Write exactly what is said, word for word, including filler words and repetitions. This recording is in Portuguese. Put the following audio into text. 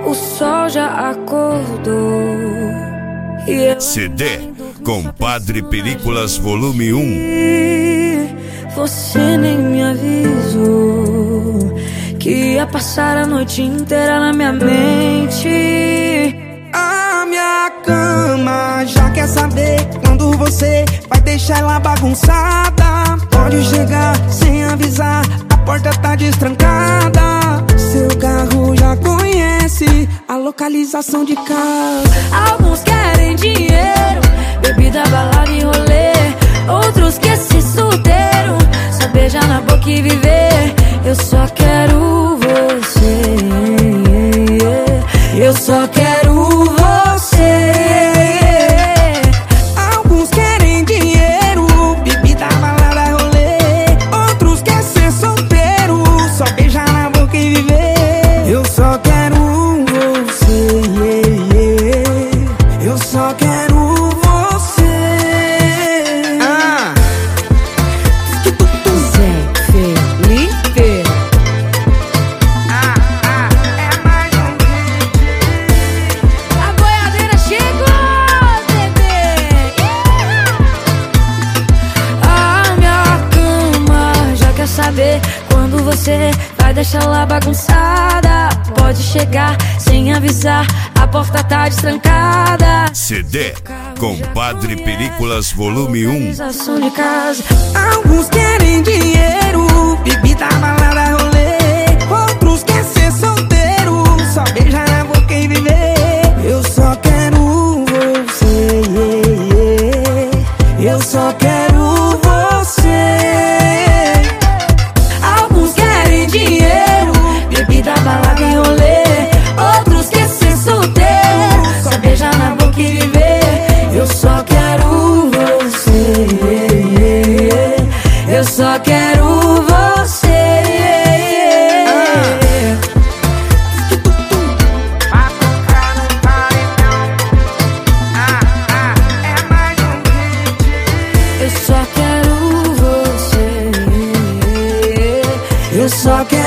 O sol já acordou e eu C D Compadre Películas Volume um. Você nem me avisou que ia passar a noite inteira na minha mente. A minha cama já quer saber quando você vai deixar ela bagunçada. Pode chegar sem avisar, a porta tá destrancada. Seu carro já conhece a localização de casa. Alguns querem dinheiro, bebida, balada e rolê. Outros querem ser solteiro, só beijar na boca e viver. Eu só quero você, eu só quero você. Alguns querem dinheiro, bebida, balada, rolê. Outros querem ser solteiro, só beijar na boca e viver. Eu só quero você, eu só quero você. Ah. Zé Felipe. Ah, ah, é mais um hit. A boiadeira chegou, bebê. A minha cama já quer saber quando você vai deixar lá bagunçada. Pode chegar sem avisar, a porta tá destrancada. C D Compadre Películas Volume um. Localização de casa. Alguns querem dinheiro, bebida, balada, rolê. Outros querem ser solteiro, só beijar na boca e viver. Eu só quero você, eu só quero você. Alguns querem dinheiro, bebida, balada e rolê. Outros querem ser solteiro, só beijar na boca e viver. Eu só quero você, eu só quero você. Pra tocar no paredão. Ah, ah, é mais um hit. Eu só quero você, eu só quero